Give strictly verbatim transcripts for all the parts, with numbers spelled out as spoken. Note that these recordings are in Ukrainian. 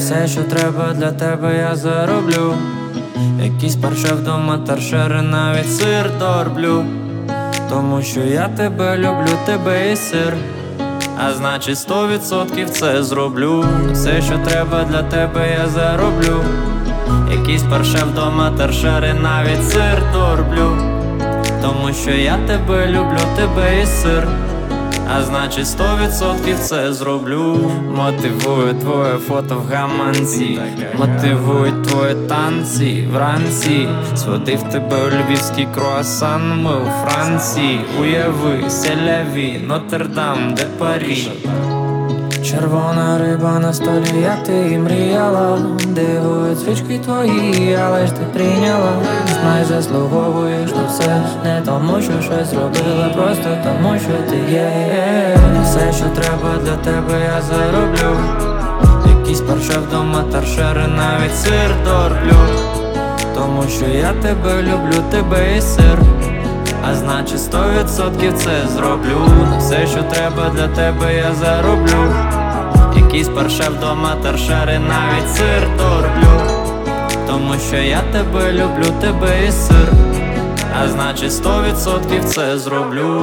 Все, що треба для тебе, я зароблю. Якийсь паршев вдома, торшери, навіть сир дорблю. Тому що я тебе люблю, тебе і сир. А значить сто відсотків це зроблю. Все, що треба для тебе, я зароблю. Якийсь паршев вдома, торшери, навіть сир дорблю. Тому що я тебе люблю, тебе і сир. А значить сто відсотків це зроблю. Мотивує твоє фото в гаманці, мотивують твої танці вранці. Сводив тебе у львівський круасан, ми у Франції. Уяви, селяві, Нотр-Дам, де Парі. Червона риба на столі, як ти і мріяла. Дивують свічки твої, але ж ти прийняла. Знай, заслуговуєш на все. Не тому, що щось зробила, просто тому, що ти є. Все, що треба для тебе, я зароблю. Якийсь паршев вдома, торшери, навіть сир дорблю. Тому що я тебе люблю, тебе і сир. А значить сто відсотків це зроблю. Все, що треба для тебе, я зароблю. Якийсь паршев вдома, торшери, навіть сир дорблю. Тому що я тебе люблю, тебе і сир. А значить сто відсотків це зроблю.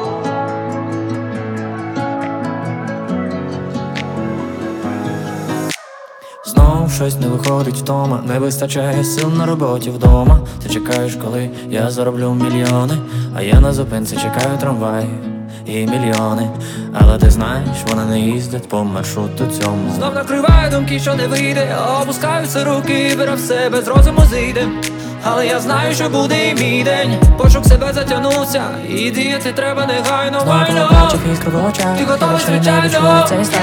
Знов щось не виходить вдома, не вистачає сил на роботі вдома. Ти чекаєш, коли я зароблю мільйони, а я на зупинці чекаю трамвай і мільйони. Але ти знаєш, вони не їздять по маршруту цьому. Знов накриваю думки, що не вийде. Опускаються руки, беру в себе, з розуму зійде. Але я знаю, що буде і мій день. Пошук себе затягнувся, і діяти треба негайно. Знову побачив іскру в очах, ти готова, звичайно, цей стан.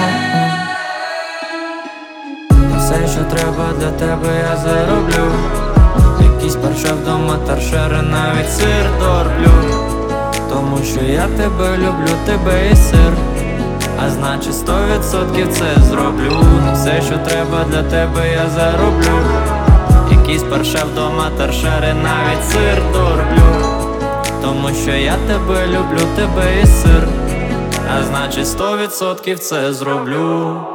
Все, що треба для тебе, я зароблю. Якийсь паршев вдома, торшери, навіть сир дорблю. Тому що я тебе люблю, тебе і сир. А значить сто відсотків це зроблю. Все, що треба для тебе, я зароблю. Якийсь паршев вдома, торшери, навіть сир дорблю. Тому що я тебе люблю, тебе і сир. А значить сто відсотків це зроблю.